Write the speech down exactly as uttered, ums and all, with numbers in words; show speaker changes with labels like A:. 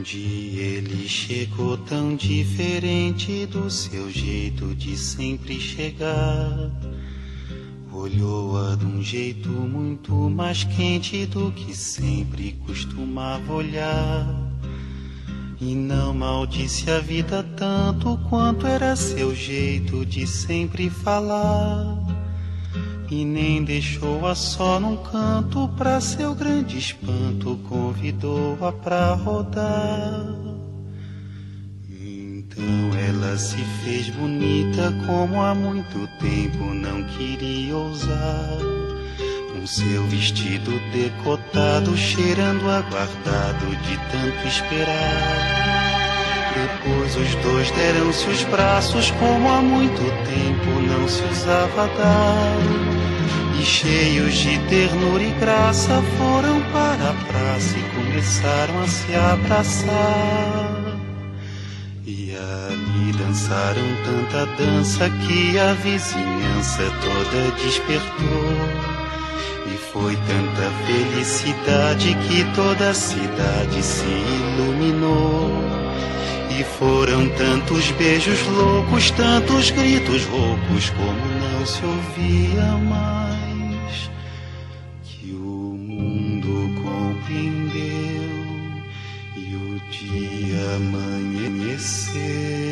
A: dia ele chegou tão diferente do seu jeito de sempre chegar. Olhou-a de um jeito muito mais quente do que sempre costumava olhar. E não maldisse a vida tanto quanto era seu jeito de sempre falar. E nem deixou-a só num canto, pra seu grande espanto convidou-a pra rodar. Então ela se fez bonita como há muito tempo não queria ousar, com seu vestido decotado cheirando aguardado de tanto esperar. Depois os dois deram-se os braços como há muito tempo não se usava dar, e cheios de ternura e graça foram para a praça e começaram a se abraçar. E ali dançaram tanta dança que a vizinhança toda despertou. E foi tanta felicidade que toda a cidade se iluminou. E foram tantos beijos loucos, tantos gritos roucos, como não se ouvia mais, que o mundo compreendeu e o dia amanheceu.